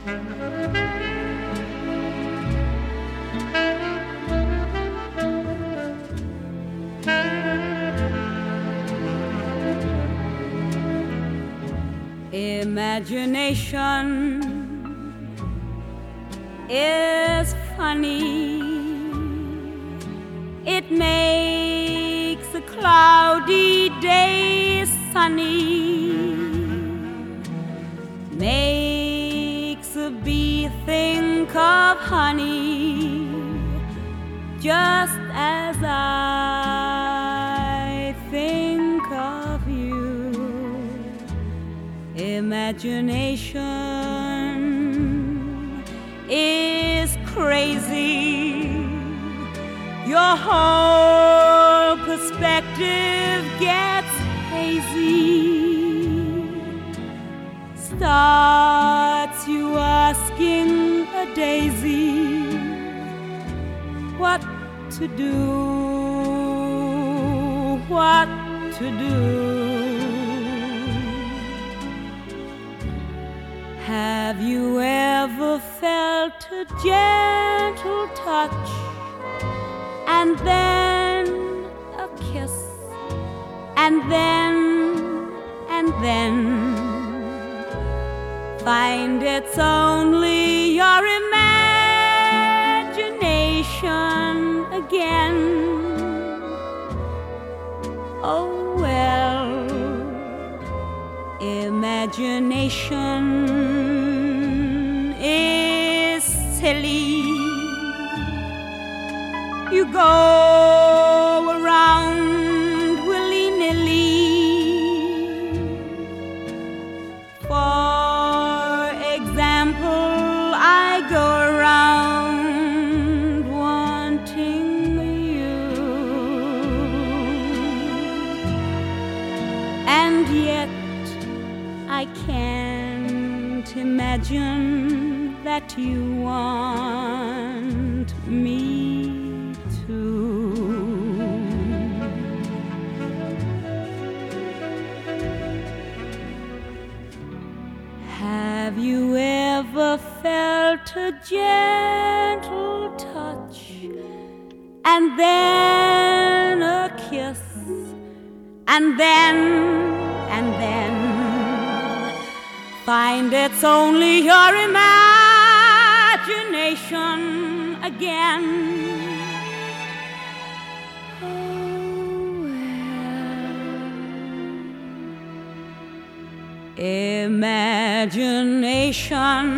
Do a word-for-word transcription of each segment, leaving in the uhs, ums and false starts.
Imagination is funny. It makes a cloudy day sunny, makes a bee think of honey, just as I think of you. Imagination is crazy. Your whole perspective gets hazy, starts you asking a daisy what to do, what to do. Have you ever felt a gentle touch and then a kiss and then and then find it's only your imagination again? Oh well, imagination is silly. You go around willy-nilly. For example, I go around wanting you, and yet I can't imagine that you want me too. Have you ever felt a gentle touch and then a kiss and then and then find it's only your imagination again? Oh well, imagination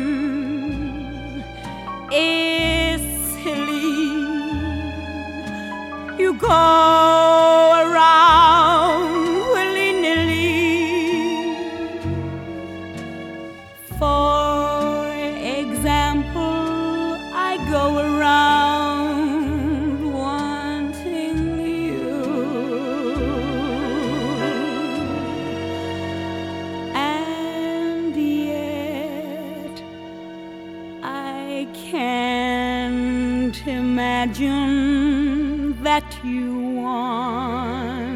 is silly. You go around go around wanting you, and yet I can't imagine that you want